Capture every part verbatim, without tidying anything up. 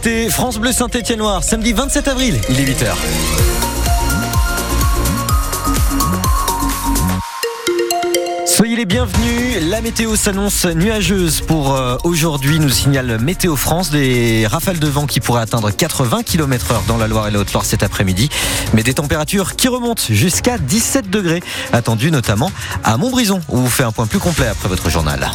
écoutez France Bleu Saint-Étienne-Loire, samedi vingt-sept avril, il est huit heures. Soyez les bienvenus, la météo s'annonce nuageuse pour euh, aujourd'hui, nous signale Météo France, des rafales de vent qui pourraient atteindre quatre-vingts kilomètres heure dans la Loire et la Haute-Loire cet après-midi, mais des températures qui remontent jusqu'à dix-sept degrés, attendues notamment à Montbrison, où vous fait un point plus complet après votre journal.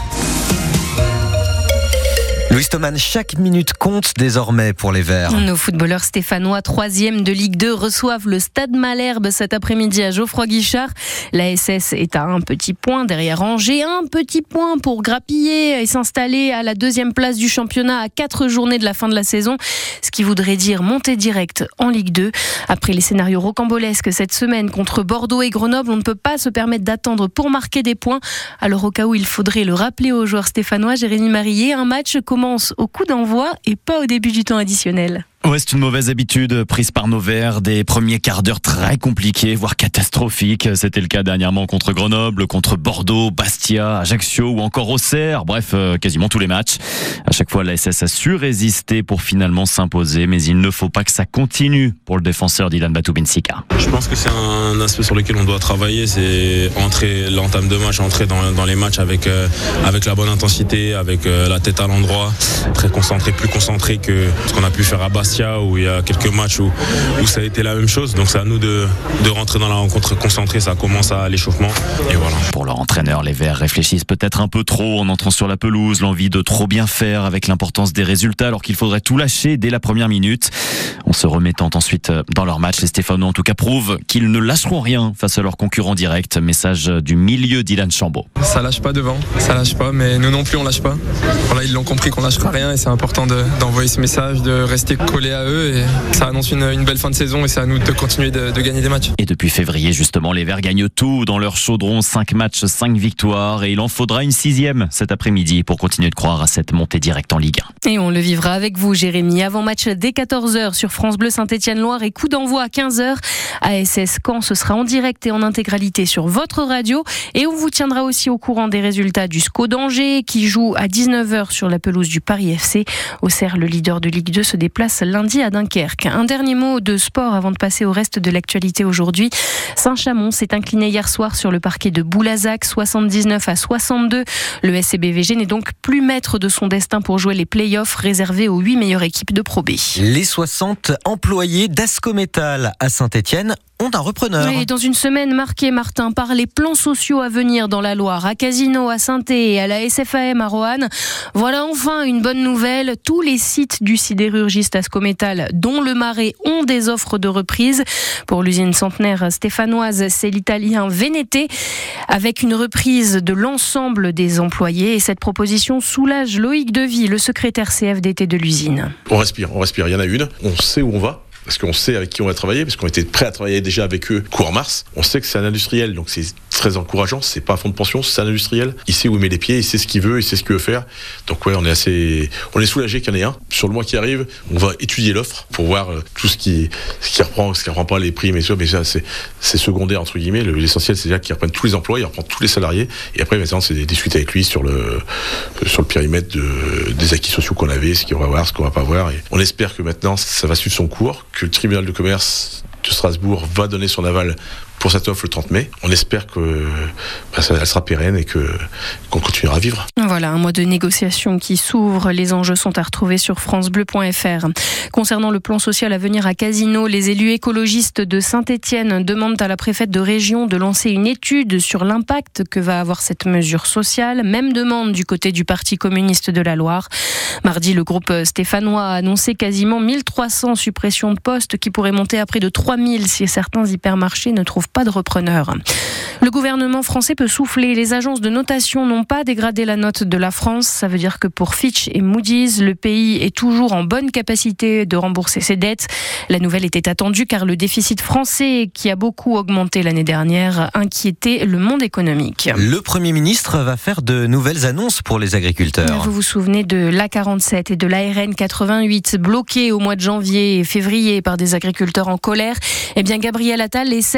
Louis Thoman, chaque minute compte désormais pour les Verts. Nos footballeurs stéphanois, troisième de Ligue deux, reçoivent le Stade Malherbe cet après-midi à Geoffroy-Guichard. La S S est à un petit point derrière Angers, un petit point pour grappiller et s'installer à la deuxième place du championnat à quatre journées de la fin de la saison, ce qui voudrait dire monter direct en Ligue deux. Après les scénarios rocambolesques cette semaine contre Bordeaux et Grenoble, on ne peut pas se permettre d'attendre pour marquer des points. Alors au cas où il faudrait le rappeler aux joueurs stéphanois, Jérémy Marillier, un match commence au coup d'envoi et pas au début du temps additionnel. Ouais, c'est une mauvaise habitude prise par nos Verts, des premiers quarts d'heure très compliqués, voire catastrophiques. C'était le cas dernièrement contre Grenoble, contre Bordeaux, Bastia, Ajaccio ou encore Auxerre. Bref, euh, quasiment tous les matchs. À chaque fois, la S S a su résister pour finalement s'imposer, mais il ne faut pas que ça continue pour le défenseur Dylan Batou-Bensika. Je pense que c'est un aspect sur lequel on doit travailler, c'est entrer l'entame de match, entrer dans, dans les matchs avec, euh, avec la bonne intensité, avec euh, la tête à l'endroit, très concentré, plus concentré que ce qu'on a pu faire à Bastia, où il y a quelques matchs où, où ça a été la même chose. Donc c'est à nous de, de rentrer dans la rencontre concentrée, ça commence à l'échauffement et voilà. Pour leur entraîneur, les Verts réfléchissent peut-être un peu trop en entrant sur la pelouse, l'envie de trop bien faire avec l'importance des résultats alors qu'il faudrait tout lâcher dès la première minute. En se remettant ensuite dans leur match, les Stéphanois en tout cas prouvent qu'ils ne lâcheront rien face à leurs concurrents directs. Message du milieu d'Ilan Chambaud. Ça lâche pas devant, ça lâche pas, mais nous non plus on lâche pas. Voilà, ils l'ont compris qu'on lâchera rien et c'est important de, d'envoyer ce message, de rester collé à eux et ça annonce une, une belle fin de saison et c'est à nous de continuer de, de gagner des matchs. Et depuis février justement, les Verts gagnent tout dans leur chaudron, cinq matchs, cinq victoires et il en faudra une sixième cet après-midi pour continuer de croire à cette montée directe en Ligue un. Et on le vivra avec vous Jérémy, avant match dès quatorze heures sur France Bleu Saint-Étienne-Loire et coup d'envoi à quinze heures. A S S Caen, ce sera en direct et en intégralité sur votre radio et on vous tiendra aussi au courant des résultats du S C O d'Angers qui joue à dix-neuf heures sur la pelouse du Paris F C. Auxerre, le leader de Ligue deux, se déplace lundi à Dunkerque. Un dernier mot de sport avant de passer au reste de l'actualité aujourd'hui. Saint-Chamond s'est incliné hier soir sur le parquet de Boulazac, soixante-dix-neuf à soixante-deux. Le S C B V G n'est donc plus maître de son destin pour jouer les play-offs réservés aux huit meilleures équipes de Pro B. Les soixante employés d'Ascométal à Saint-Étienne ont un repreneur. Oui, dans une semaine marquée, Martin, par les plans sociaux à venir dans la Loire, à Casino, à Saint-Thé et à la S F A M à Roanne. Voilà enfin une bonne nouvelle. Tous les sites du sidérurgiste Ascométal, dont le Marais, ont des offres de reprise. Pour l'usine centenaire stéphanoise, c'est l'italien Vénété, avec une reprise de l'ensemble des employés. Et cette proposition soulage Loïc Devy, le secrétaire C F D T de l'usine. On respire, on respire. Il y en a une. On sait où on va. Parce qu'on sait avec qui on va travailler, parce qu'on était prêt à travailler déjà avec eux courant mars. On sait que c'est un industriel, donc c'est très encourageant. C'est pas un fonds de pension, c'est un industriel. Il sait où il met les pieds, il sait ce qu'il veut, il sait ce qu'il veut faire. Donc ouais, on est assez, on est soulagé qu'il y en ait un. Sur le mois qui arrive, on va étudier l'offre pour voir tout ce qui, ce qui reprend, ce qui reprend pas les primes et tout. Mais ça, c'est, c'est secondaire entre guillemets. L'essentiel, c'est déjà qu'il reprenne tous les emplois, il reprend tous les salariés. Et après, maintenant, c'est des discutes avec lui sur le, sur le périmètre de, des acquis sociaux qu'on avait, ce qu'on va voir, ce qu'on va pas voir. Et on espère que maintenant, ça va suivre son cours, que le tribunal de commerce de Strasbourg va donner son aval pour cette offre le trente mai. On espère que bah, ça, elle sera pérenne et que, qu'on continuera à vivre. Voilà, un mois de négociation qui s'ouvre. Les enjeux sont à retrouver sur francebleu point f r. Concernant le plan social à venir à Casino, les élus écologistes de Saint-Étienne demandent à la préfète de région de lancer une étude sur l'impact que va avoir cette mesure sociale. Même demande du côté du Parti communiste de la Loire. Mardi, le groupe stéphanois a annoncé quasiment mille trois cents suppressions de postes qui pourraient monter à près de trois mille si certains hypermarchés ne trouvent pas de repreneur. Le gouvernement français peut souffler. Les agences de notation n'ont pas dégradé la note de la France. Ça veut dire que pour Fitch et Moody's, le pays est toujours en bonne capacité de rembourser ses dettes. La nouvelle était attendue car le déficit français, qui a beaucoup augmenté l'année dernière, inquiétait le monde économique. Le Premier ministre va faire de nouvelles annonces pour les agriculteurs. Vous vous souvenez de l'A quarante-sept et de l'A R N quatre-vingt-huit bloqués au mois de janvier et février par des agriculteurs en colère. Eh bien, Gabriel Attal essaye encore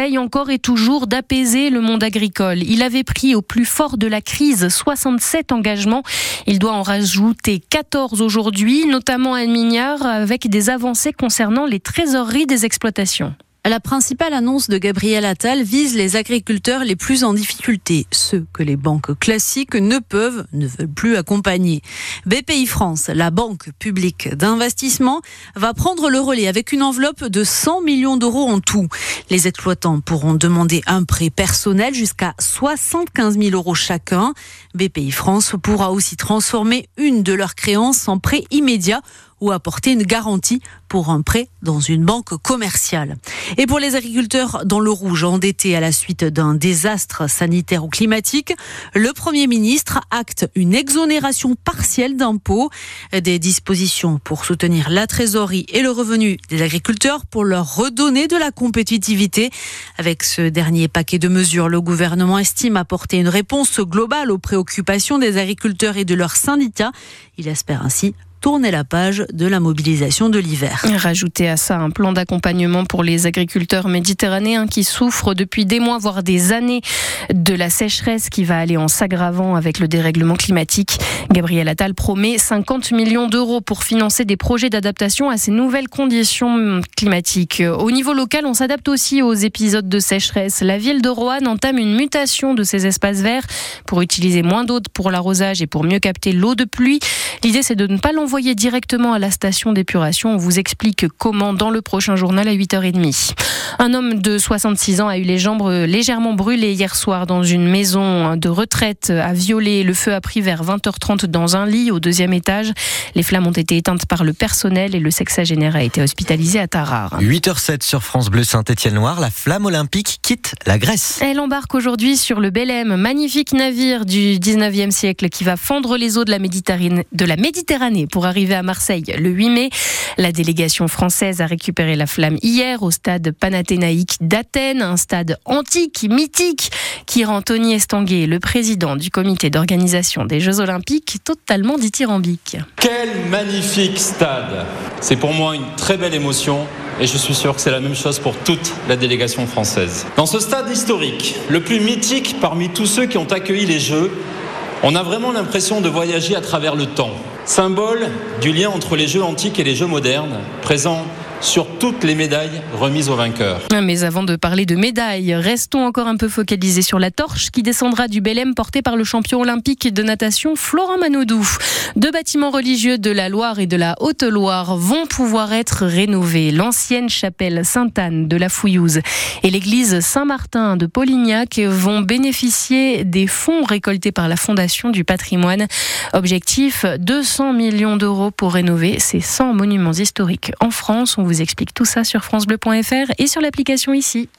encore et toujours d'apaiser le monde agricole. Il avait pris au plus fort de la crise soixante-sept engagements. Il doit en rajouter quatorze aujourd'hui, notamment à Mignard, avec des avancées concernant les trésoreries des exploitations. La principale annonce de Gabriel Attal vise les agriculteurs les plus en difficulté, ceux que les banques classiques ne peuvent, ne veulent plus accompagner. B P I France, la banque publique d'investissement, va prendre le relais avec une enveloppe de cent millions d'euros en tout. Les exploitants pourront demander un prêt personnel jusqu'à soixante-quinze mille euros chacun. B P I France pourra aussi transformer une de leurs créances en prêt immédiat ou apporter une garantie pour un prêt dans une banque commerciale. Et pour les agriculteurs dans le rouge, endettés à la suite d'un désastre sanitaire ou climatique, le Premier ministre acte une exonération partielle d'impôts, des dispositions pour soutenir la trésorerie et le revenu des agriculteurs pour leur redonner de la compétitivité. Avec ce dernier paquet de mesures, le gouvernement estime apporter une réponse globale aux préoccupations des agriculteurs et de leurs syndicats. Il espère ainsi tourner la page de la mobilisation de l'hiver. Rajouter à ça un plan d'accompagnement pour les agriculteurs méditerranéens qui souffrent depuis des mois, voire des années, de la sécheresse qui va aller en s'aggravant avec le dérèglement climatique. Gabriel Attal promet cinquante millions d'euros pour financer des projets d'adaptation à ces nouvelles conditions climatiques. Au niveau local, on s'adapte aussi aux épisodes de sécheresse. La ville de Roanne entame une mutation de ses espaces verts pour utiliser moins d'eau pour l'arrosage et pour mieux capter l'eau de pluie. L'idée, c'est de ne pas l'envoyer directement à la station d'épuration. On vous explique comment dans le prochain journal à huit heures trente. Un homme de soixante-six ans a eu les jambes légèrement brûlées hier soir dans une maison de retraite à Viollet. Le feu a pris vers vingt heures trente dans un lit au deuxième étage. Les flammes ont été éteintes par le personnel et le sexagénaire a été hospitalisé à Tarare. huit heures zéro sept sur France Bleu Saint-Étienne-Loire, la flamme olympique quitte la Grèce. Elle embarque aujourd'hui sur le Belém, magnifique navire du dix-neuvième siècle qui va fendre les eaux de la Méditerranée, de la Méditerranée pour arriver à Marseille le huit mai. La délégation française a récupéré la flamme hier au stade panathénaïque d'Athènes, un stade antique, mythique, qui rend Tony Estanguet, le président du comité d'organisation des Jeux Olympiques, totalement dithyrambique. Quel magnifique stade! C'est pour moi une très belle émotion et je suis sûr que c'est la même chose pour toute la délégation française. Dans ce stade historique, le plus mythique parmi tous ceux qui ont accueilli les Jeux, on a vraiment l'impression de voyager à travers le temps. Symbole du lien entre les Jeux antiques et les Jeux modernes, présent sur toutes les médailles remises aux vainqueurs. Mais avant de parler de médailles, restons encore un peu focalisés sur la torche qui descendra du Belém portée par le champion olympique de natation Florent Manodou. Deux bâtiments religieux de la Loire et de la Haute-Loire vont pouvoir être rénovés. L'ancienne chapelle Sainte-Anne de la Fouillouse et l'église Saint-Martin de Polignac vont bénéficier des fonds récoltés par la Fondation du patrimoine. Objectif, deux cents millions d'euros pour rénover ces cent monuments historiques en France. On vous explique tout ça sur francebleu point f r et sur l'application ici.